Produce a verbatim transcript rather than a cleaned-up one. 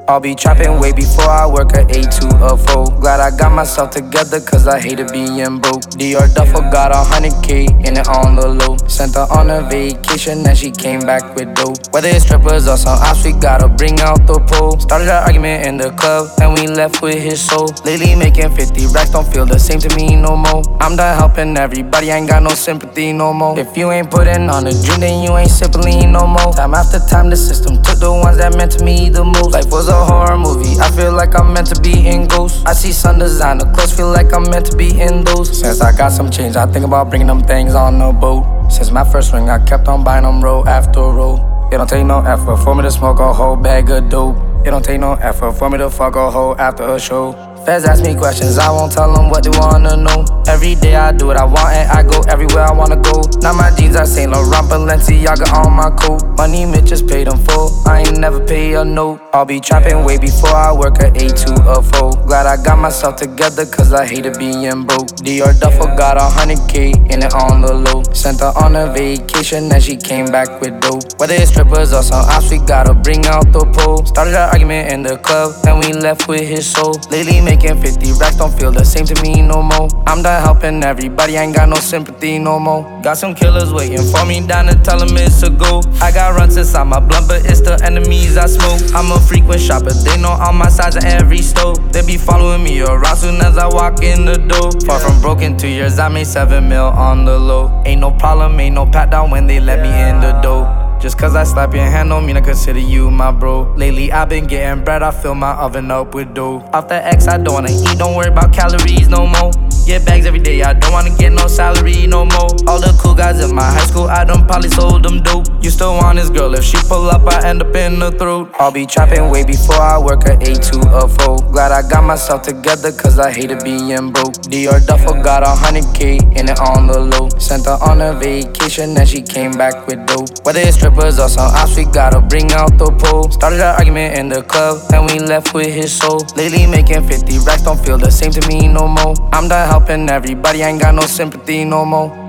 I'll be trapping way before I work a eight to a four. Glad I got myself together cause I hated being broke. Dior duffel got a hundred K in it on the low. Sent her on a vacation and she came back with dope. Whether it's strippers or some ops, we gotta bring out the pole. Started an argument in the club and we left with his soul. Lately making fifty racks don't feel the same to me no more. I'm done helping everybody, I ain't got no sympathy no more. If you ain't putting on the dream, then you ain't simply no more. Time after time the system took the ones that meant to me the most. Life was a horror movie, I feel like I'm meant to be in Ghosts. I see sun designer clothes, feel like I'm meant to be in those. Since I got some change, I think about bringing them things on the boat. Since my first ring, I kept on buying them roll after roll. It don't take no effort for me to smoke a whole bag of dope. It don't take no effort for me to fuck a hoe after a show. Feds ask me questions, I won't tell them what they wanna know. Every day I do what I want and I go everywhere I wanna go. Now my jeans are Saint Laurent, Balenciaga on my coat. Money Mitches paid them full, I ain't never pay a note. I'll be trapping way before I work a eight to a four. Glad I got myself together cause I hated being broke. Dior duffel got a hundred K in it on the low. Sent her on a vacation and she came back with dope. Whether it's strippers or some ops, we gotta bring out the pole. Started an argument in the club and we left with his soul. Lately making fifty racks don't feel the same to me no more. I'm done helping everybody, I ain't got no sympathy no more. Got some killers waiting for me down to tell them it's a go. I got runs inside my blunt, but it's the enemies I smoke. I'm a frequent shopper, they know all my size in every store. They be following me around soon as I walk in the door. Far from broken, two years I made seven mil on the low. Ain't no problem, ain't no pat down when they let me in the door. Just cause I slap your hand don't mean I consider you my bro. Lately I've been getting bread, I fill my oven up with dough. Off the X I don't wanna eat, don't worry about calories no more. Get bags every day, I don't wanna get no salary no more. All the cool guys in my high school, I done probably sold them dope. You still want this girl, if she pull up I end up in the throat. I'll be trapping way before I work a eight to a four. Glad I got myself together cause I hated being broke. Dior duffel got a hundred K in it on the low. Sent her on a vacation and she came back with dope. Whether it's strippers or some ops, we gotta bring out the pole. Started an argument in the club and we left with his soul. Lately making fifty racks don't feel the same to me no more. I'm done helping everybody, I ain't got no sympathy no more.